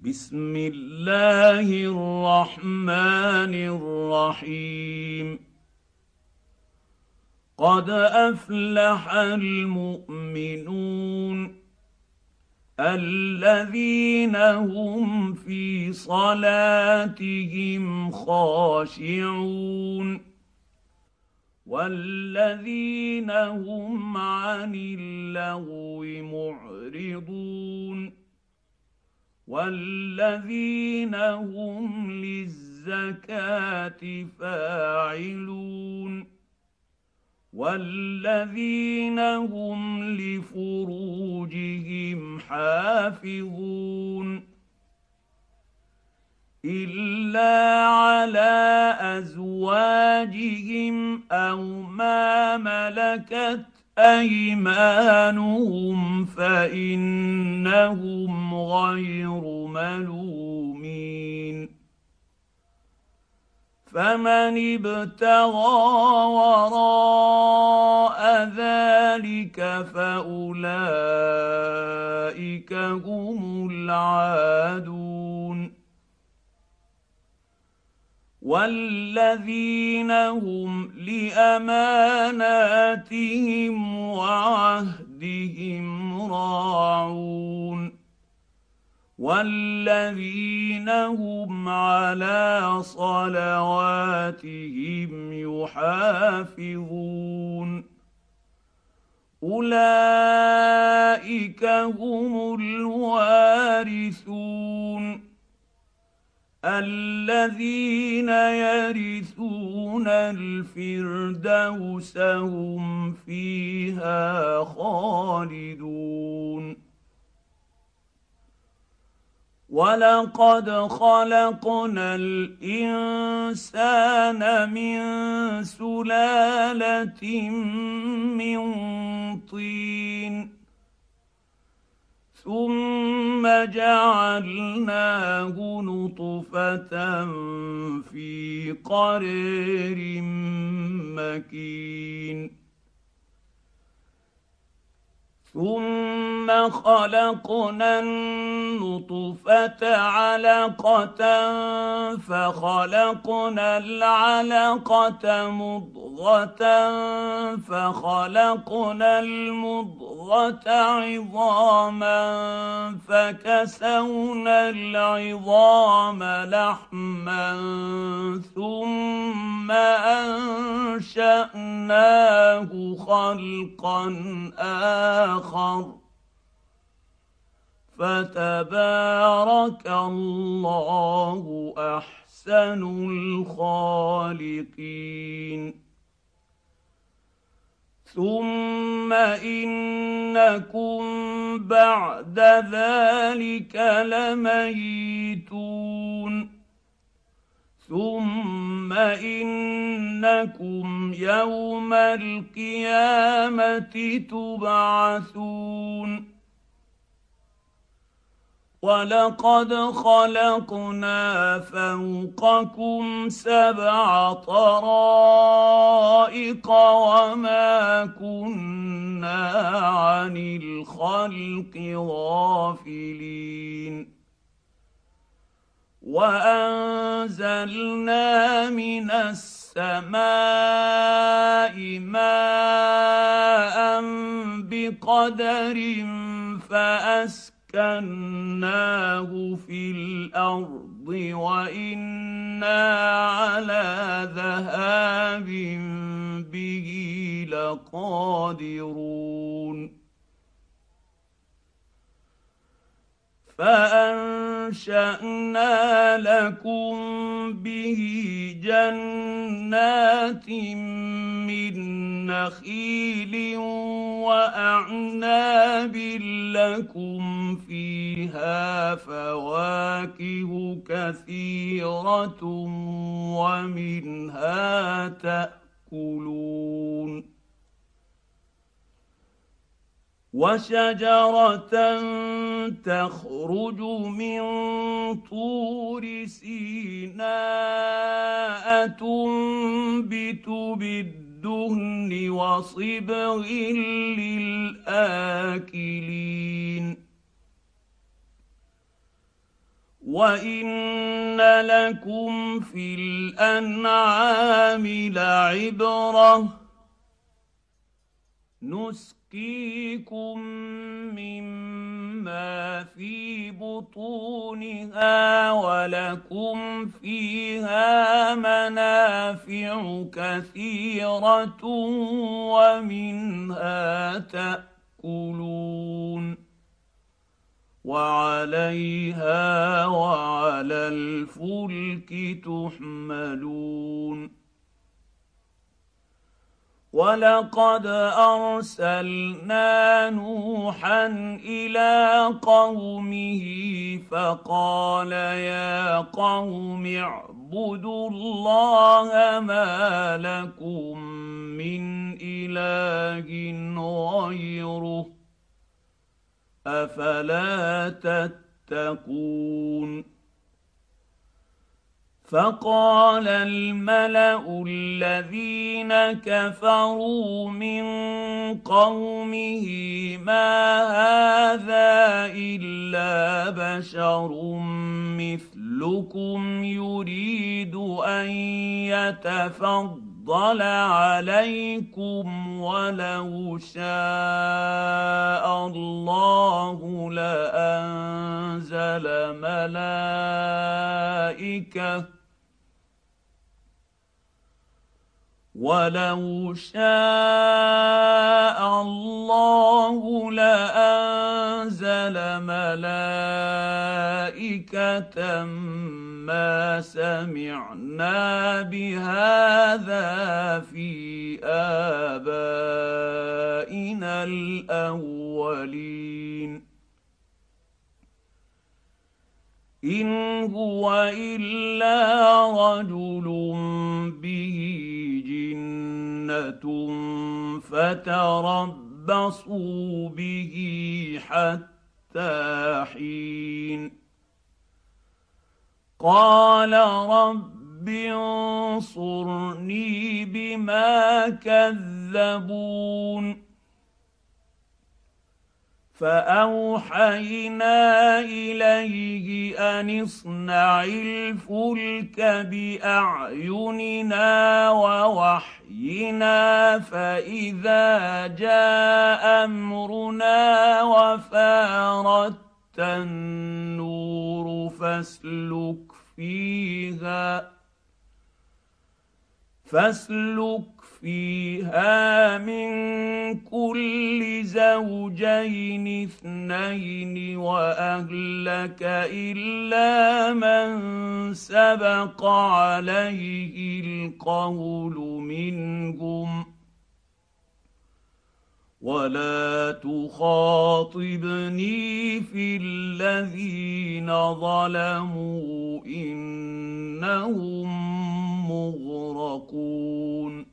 بسم الله الرحمن الرحيم. قد افلح المؤمنون الذين هم في صلاتهم خاشعون والذين هم عن اللغو معرضون والذين هم للزكاه فاعلون والذين هم لفروجهم حافظون الا على ازواجهم او ما ملكت ايمانهم فانهم غير ملومين. فمن ابتغى وراء ذلك فاولئك هم العادون والذين هم لاماناتهم وعهدهم راعون والذين هم على صلواتهم يحافظون اولئك هم الوارثون الذين يرثون الفردوس هم فيها خالدون. ولقد خلقنا الانسان من سلاله من طين ثم جعلناه نطفه في قرير مكين ثم خلقنا النطفه علقه فخلقنا العلقه مضغه فخلقنا المضغه عظاما فكسونا العظام لحما ثم انشاناه خلقا اخر فتبارك الله احسن الخالقين. ثم انكم بعد ذلك لميتون ثم انكم يوم القيامه تبعثون ولقد خلقنا فوقكم 7 طرائق وما كنا عن الخلق غافلين وانزلنا من السماء ماء بقدر فاسكناه في الارض وانا على ذهاب به لقادرون فانشانا لكم به جنات من نخيل واعناب لكم فيها فواكه كثيره ومنها تاكلون وشجرة تخرج من طور سيناء تنبت بالدهن وصبغ للآكلين وان لكم في الانعام لعبره نسقيكم مما في بطونها ولكم فيها منافع كثيره ومنها تاكلون وعليها وعلى الفلك تحملون ولقد ارسلنا نوحا الى قومه فقال يا قوم اعبدوا الله ما لكم من اله غيره افلا تتقون فقال الملا الذين كفروا من قومه ما هذا الا بشر مثلكم يريد ان يتفضل عليكم ولو شاء الله لانزل ملائكه ولو شاء الله لأنزل ملائكة ما سمعنا بهذا في آبائنا الأولين إن هو إلا رجل به جنة فتربصوا به حتى حين قال رب انصرني بما كذبون فأوحينا إليه أن اصنع الفلك بأعيننا ووحينا فإذا جاء أمرنا وفارت النور فاسلك فيها من كل زوجين اثنين واهلك الا من سبق عليه القول منهم ولا تخاطبني في الذين ظلموا انهم مغرقون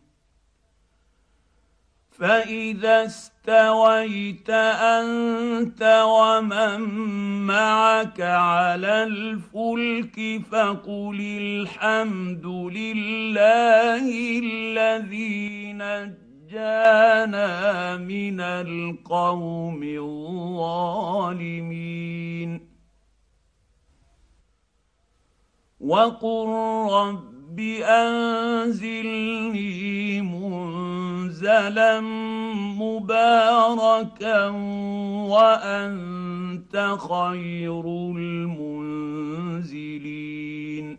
فإذا استويت أنت ومن معك على الفلك فقل الحمد لله الذي نجانا من القوم الظالمين وقل رب أنزلني منزلا مباركا وأنت خير المنزلين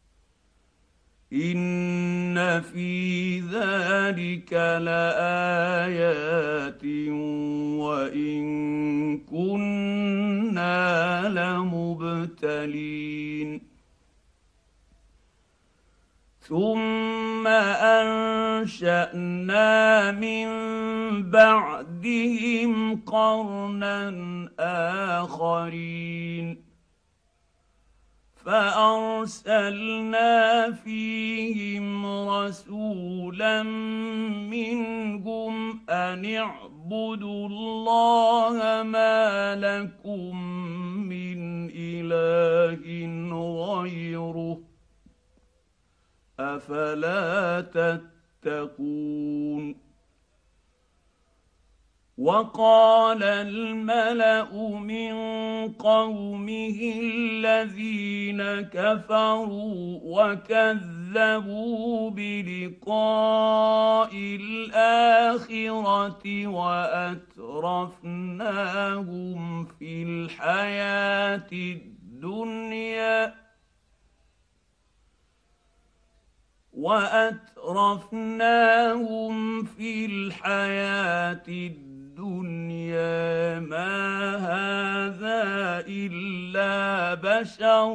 إن في ذلك لآيات وإن كنا لمبتلين ثم أنشأنا من بعدهم قرنا آخرين فأرسلنا فيهم رسولا منهم أن اعبدوا الله ما لكم من إله غيره أفلا تتقون وقال الملأ من قومه الذين كفروا وكذبوا بلقاء الآخرة وأترفناهم في الحياة الدنيا ما هذا إلا بشر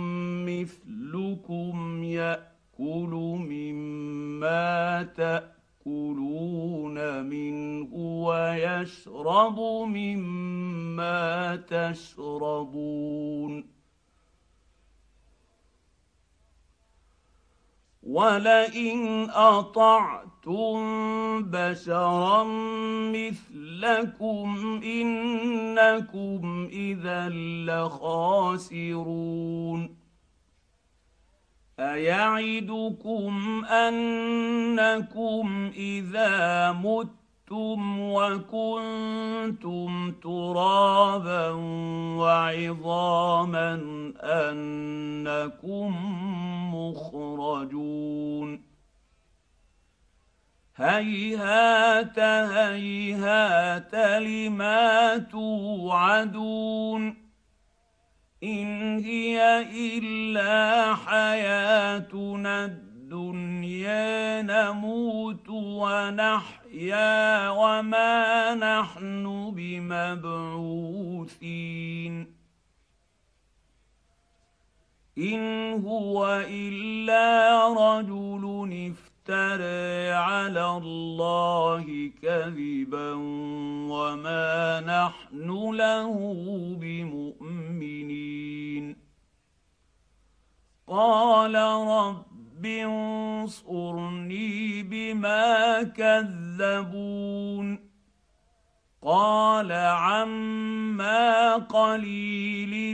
مثلكم يأكل مما تأكلون منه ويشرب مما تشربون ولئن أطعتم بشرا مثلكم إنكم إذا لخاسرون أيعدكم أنكم إذا متم وكنتم ترابا وعظاما أنكم مخرجون هيهات هيهات لما توعدون إن هي إلا حياتنا الدنيا نموت ونحيا وما نحن بمبعوثين إن هو إلا رجل افترى على الله كذبا وما نحن له بمؤمنين قال رب انصرني بما كذبون قال عما قليل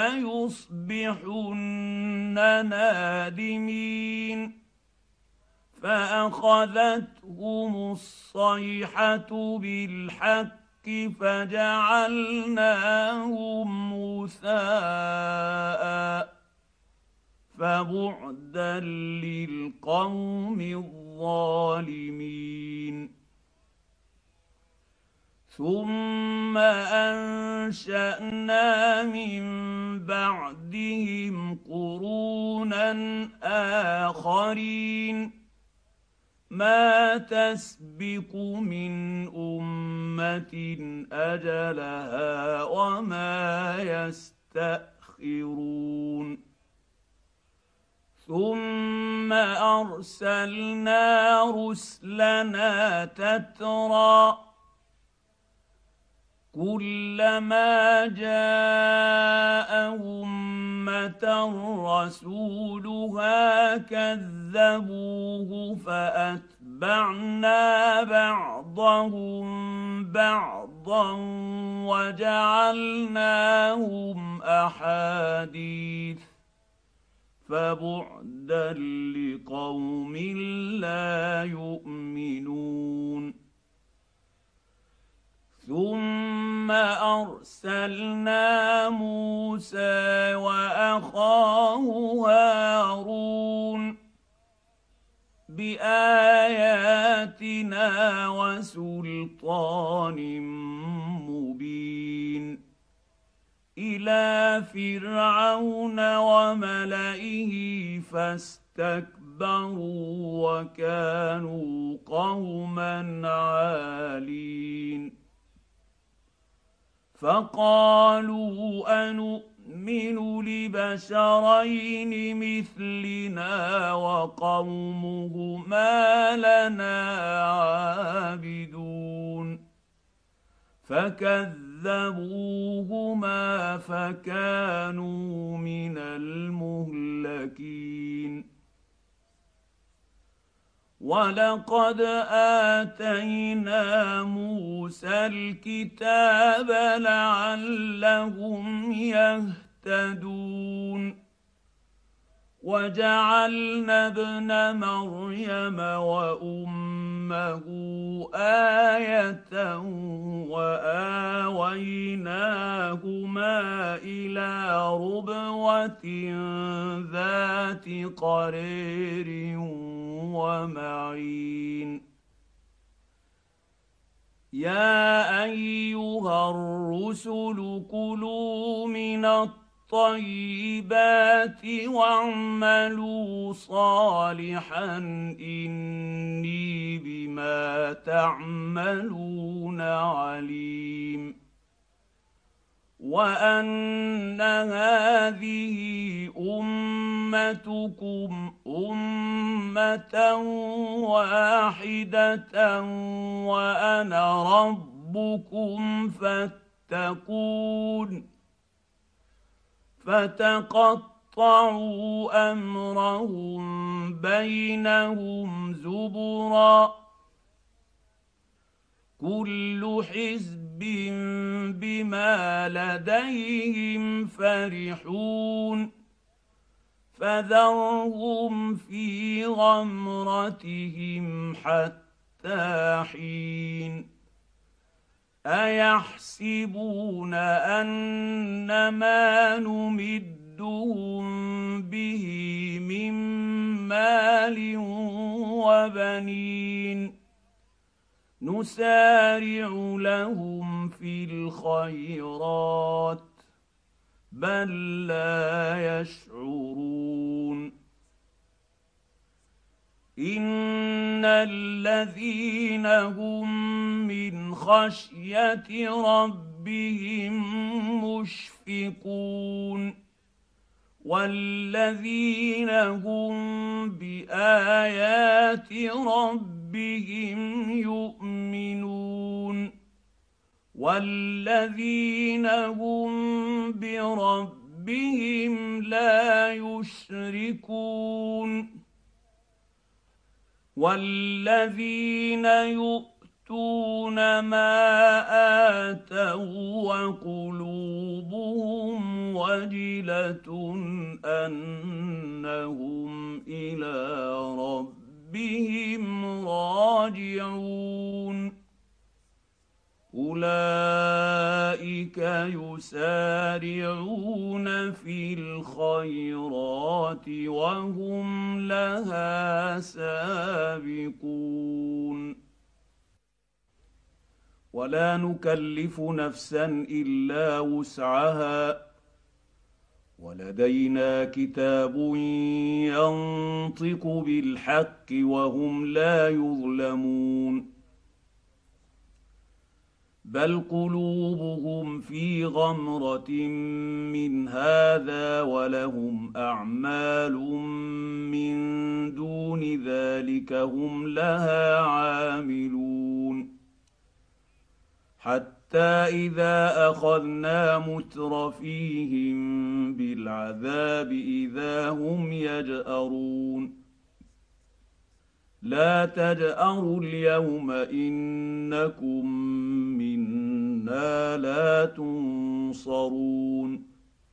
ليصبحن نادمين فأخذتهم الصيحة بالحق فجعلناهم غثاء فبعدا للقوم الظالمين ثم أنشأنا من بعدهم قرونا آخرين ما تسبق من أمة أجلها وما يستأخرون ثم أرسلنا رسلنا تترى كلما جاء أمة رسولها كذبوه فأتبعنا بعضهم بعضا وجعلناهم أحاديث فبعدا لقوم لا يؤمنون ثم أرسلنا موسى وأخاه هارون بآياتنا وسلطان مبين إلى فرعون وملئه فاستكبروا وكانوا قوما عالين فقالوا أنؤمن لبشرين مثلنا وقومهما لنا عابدون فكذبوهما فكانوا من المهلكين ولقد آتينا موسى الكتاب لعلهم يهتدون وجعلنا ابن مريم وأمه امه ايه واويناهما الى ربوه ذات قرير ومعين يا ايها الرسل كلوا من الطيبات واعملوا صالحا اني بما تعملون عليم وان هذه امتكم امه واحده وانا ربكم فاتقون فتقطعوا امرهم بينهم زبرا كل حزب بما لديهم فرحون فذرهم في غمرتهم حتى حين ايحسبون انما نمدهم به من مال وبنين نسارع لهم في الخيرات بل لا يشعرون ان الذين هم من خشيه ربهم مشفقون والذين هم بايات ربهم يؤمنون والذين هم بربهم لا يشركون والذين يؤتون ما آتوا وقلوبهم وجلة أنهم إلى ربهم راجعون أولئك يسارعون في الخيرات وهم لها سابقون ولا نكلف نفسا إلا وسعها ولدينا كتاب ينطق بالحق وهم لا يظلمون بل قلوبهم في غمرة من هذا ولهم أعمال من دون ذلك هم لها عاملون حتى إذا أخذنا مترفيهم بالعذاب إذا هم يجأرون لا تجأروا اليوم إنكم منا لا تنصرون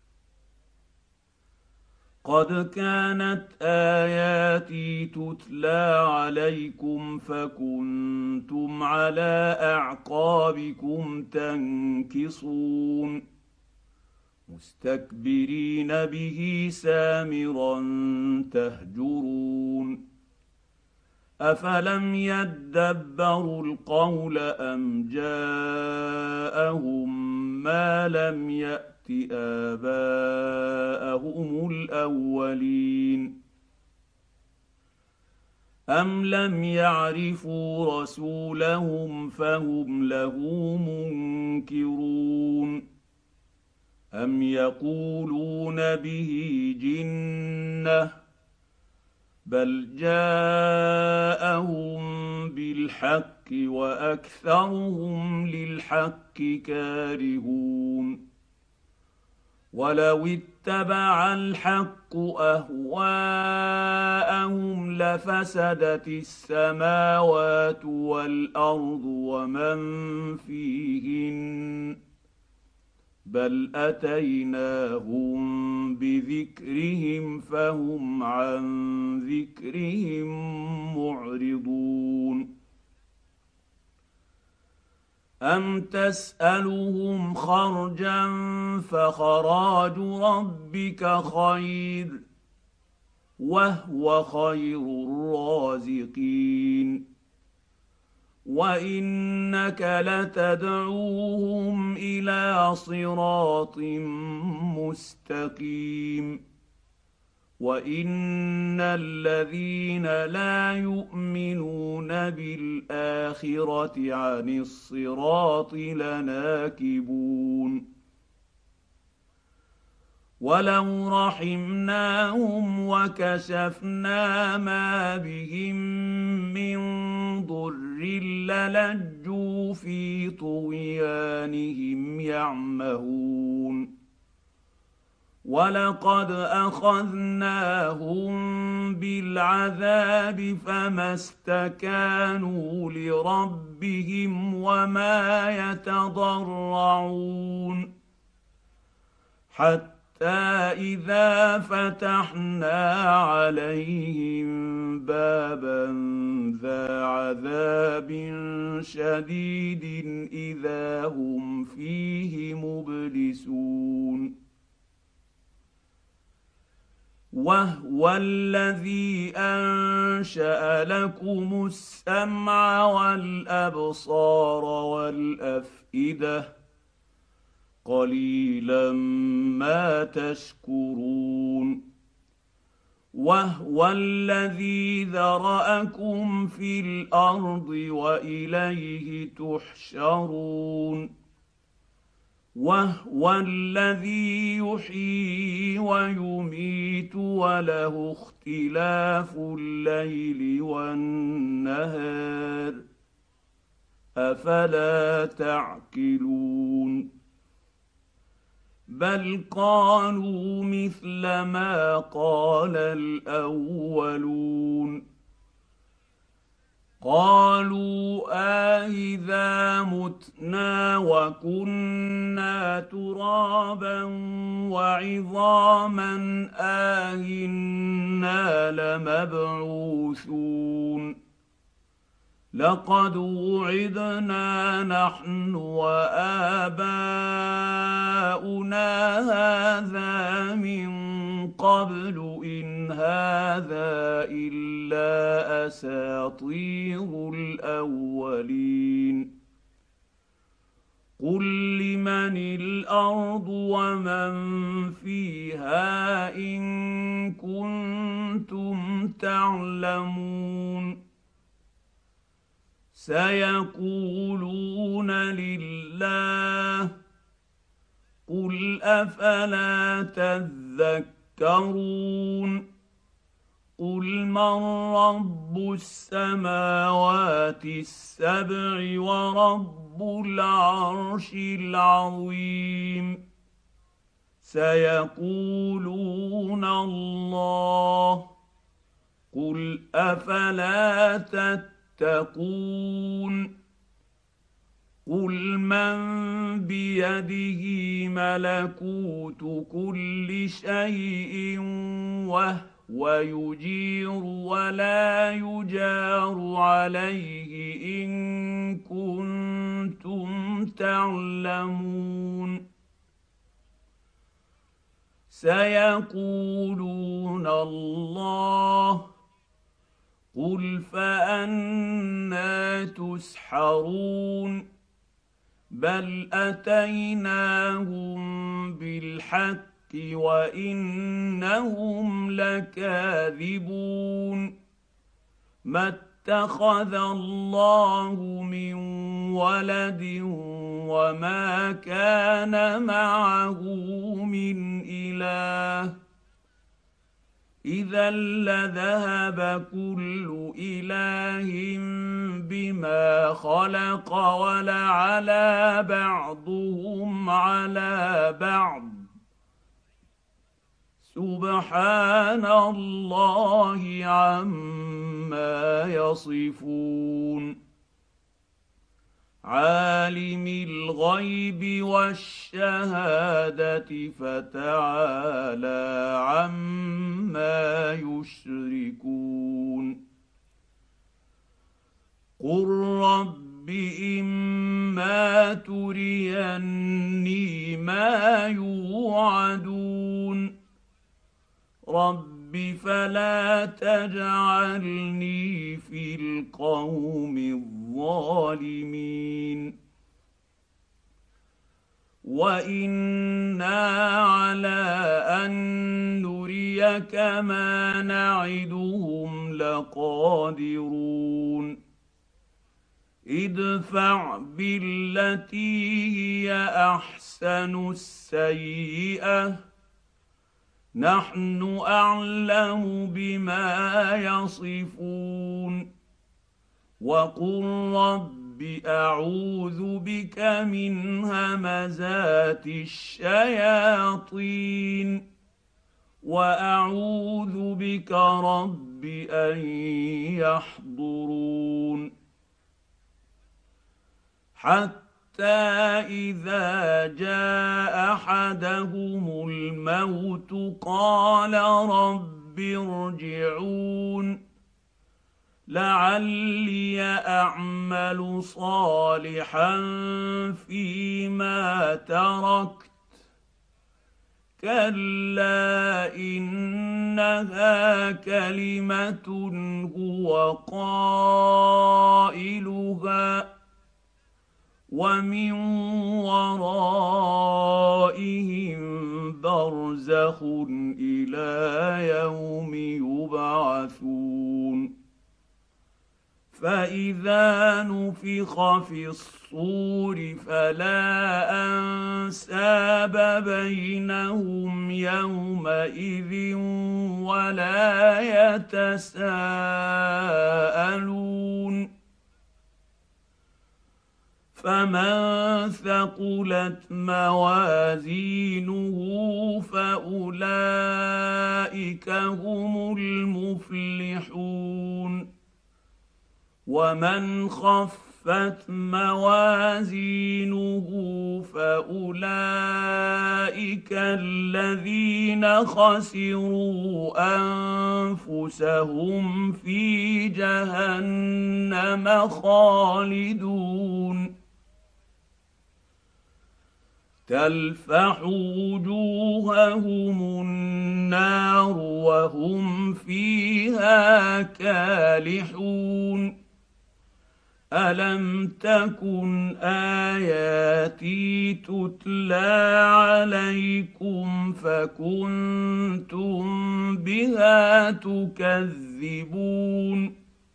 قد كانت آياتي تتلى عليكم فكنتم على أعقابكم تنكصون مستكبرين به سامرا تهجرون أفلم يدبروا القول أم جاءهم ما لم يأت آباءهم الأولين أم لم يعرفوا رسولهم فهم له منكرون أم يقولون به جنة بل جاءهم بالحق وأكثرهم للحق كارهون ولو اتبع الحق أهواءهم لفسدت السماوات والأرض ومن فيهن بل أتيناهم بذكرهم فهم عن ذكرهم معرضون أم تسألهم خرجا فخراج ربك خير وهو خير الرازقين وإنك لتدعوهم إلى صراط مستقيم وإن الذين لا يؤمنون بالآخرة عن الصراط لناكبون ولو رحمناهم وكشفنا ما بهم من ضر للجوا في طغيانهم يعمهون ولقد أخذناهم بالعذاب فما استكانوا لربهم وما يتضرعون حتى إذا فتحنا عليهم بابا ذا عذاب شديد إذا هم فيه مبلسون وهو الذي أنشأ لكم السمع والأبصار والأفئدة قليلا ما تشكرون وهو الذي ذرأكم في الأرض وإليه تحشرون وهو الذي يحيي ويميت وله اختلاف الليل والنهار أفلا تعقلون بل قالوا مثل ما قال الأولون قالوا أإذا متنا وكنا ترابا وعظاما أإنا لمبعوثون لقد وعدنا نحن وآباؤنا هذا من قبل إن هذا إلا أساطير الأولين قل لمن الأرض ومن فيها إن كنتم تعلمون سيقولون لله قل أفلا تذكرون قل من رب السماوات السبع ورب العرش العظيم سيقولون الله قل أفلا تتقون قل من بيده ملكوت كل شيء وهو يجير ولا يجار عليه إن كنتم تعلمون سيقولون الله قل فأنى تسحرون بل أتيناهم بالحق وإنهم لكاذبون ما اتخذ الله من ولد وما كان معه من إله إذا لذهب كل إله بما خلق ولعلى بعضهم على بعض سبحان الله عما يصفون عالم الغيب والشهادة فتعالى عما يشركون قل رب رب إما تريني ما يوعدون رب فلا تجعلني في القوم الظالمين وإنا على أن نريك ما نعدهم لقادرون ادفع بالتي هي أحسن السيئة نحن أعلم بما يصفون وقل رب أعوذ بك من همزات الشياطين وأعوذ بك رب أن يحضرون حتى إذا جاء أحدهم الموت قال رب ارجعون لعلي أعمل صالحا فيما تركت كلا إنها كلمة هو قائلها ومن ورائهم برزخ إلى يوم يبعثون فإذا نفخ في الصور فلا أنساب بينهم يومئذ ولا يتساءلون فمن ثقلت موازينه فأولئك هم المفلحون ومن خفت موازينه فأولئك الذين خسروا أنفسهم في جهنم خالدون تلفح وجوههم النار وهم فيها كالحون ألم تكن آياتي تتلى عليكم فكنتم بها تكذبون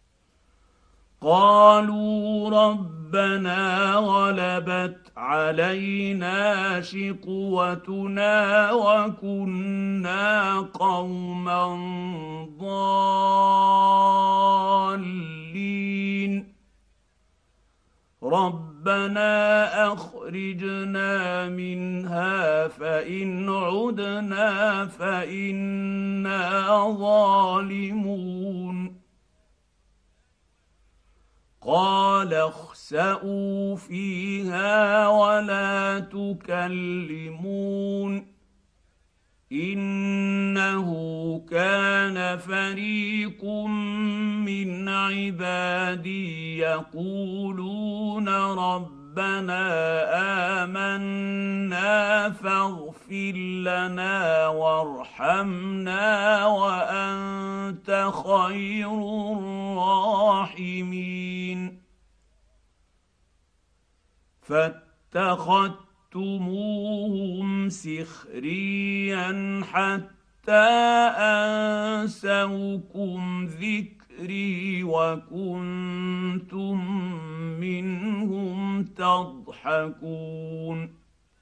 قالوا ربنا غلبت علينا شقوتنا وكنا قوما ضالين ربنا أخرجنا منها فإن عدنا فإنا ظالمون قال اخسئوا فيها ولا تكلمون إنه كان فريق من عبادي يقولون ربنا آمنا فاغفر لنا وارحمنا وأنت خير الراحمين فاتخذتموهم سخريا حتى أنسوكم ذكري وكنتم منهم تضحكون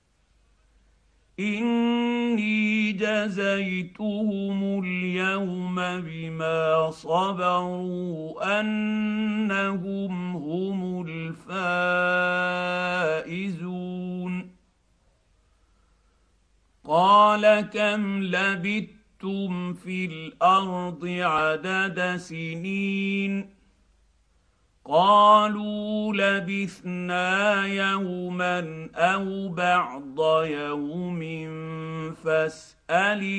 إني جزيتهم اليوم بما صبروا أنهم هم الفائزون قال كم لبثتم في الأرض عدد سنين قالوا لبثنا يوما أو بعض يوم فاسأل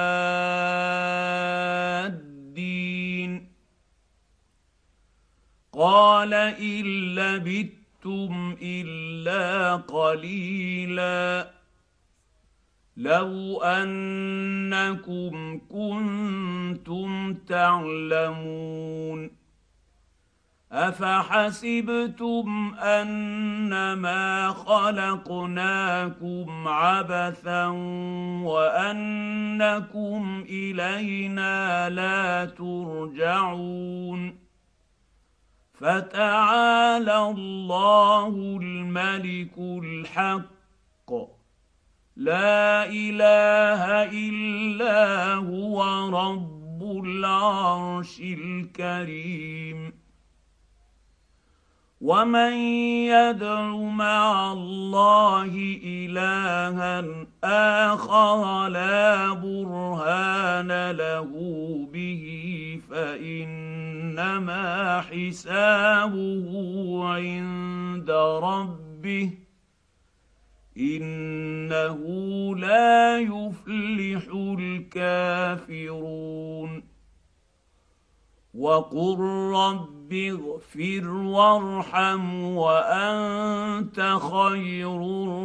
العادين قال ان لبثتم الا قليلا لو انكم كنتم تعلمون افحسبتم انما خلقناكم عبثا وانكم الينا لا ترجعون فتعالى الله الملك الحق لا اله الا هو رب العرش الكريم ومن يدع مع الله الها اخر لا برهان له به فانما حسابه عند ربه انه لا يفلح الكافرون وقل رب اغفر وارحم وانت خير